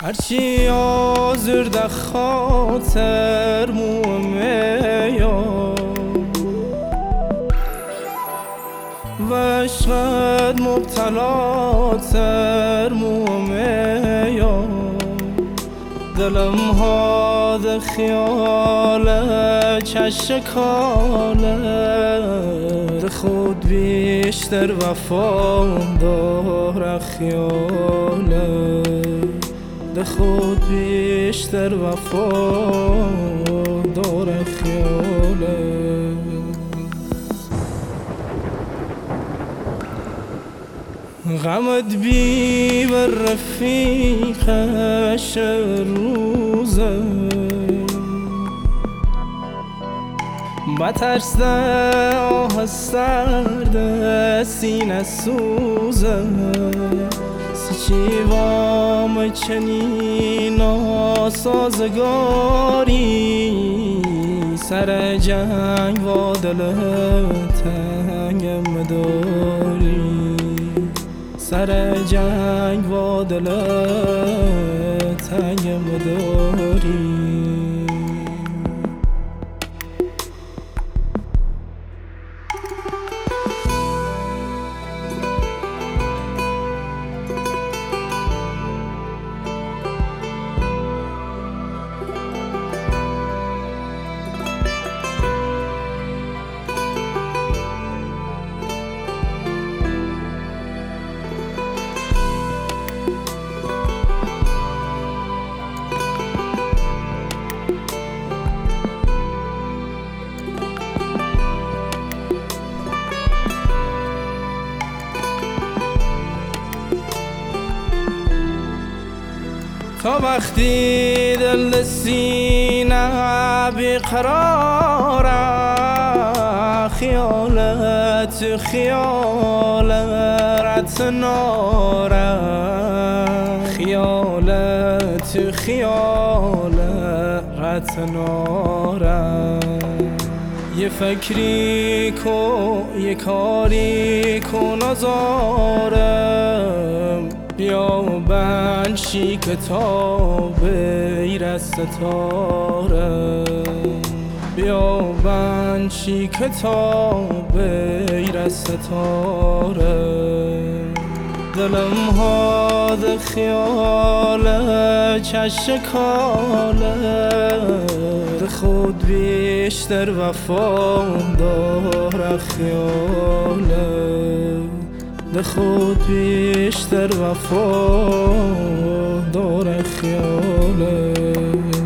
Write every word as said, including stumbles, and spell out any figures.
هرچی آزرده خاطر مومیا و عشقت مبتلا تر مومیا دلم ها ده خیاله چش کاله ده خود بیشتر وفا داره خیاله ده خود بیشتر وفا داره خیاله غمت بی بر رفیقش روزه بترسده آه سرده سینه سوزه سچی وام چنین آسازگاری سر جنگ و دل تنگم داری سر جنگ و دل تنگم داری تا وقتی دل سینه بیقراره خیالت خیالت ناره خیالت خیالت ناره یه فکری کو یه کاری کو نزارم بیا بنشی کتاب ایر ستاره بیا بنشی کتاب ایر ستاره دلم ها ده خیاله چش کاله ده خود بیشتر وفا داره خیاله ده خود بیشتر وفا داره خیاله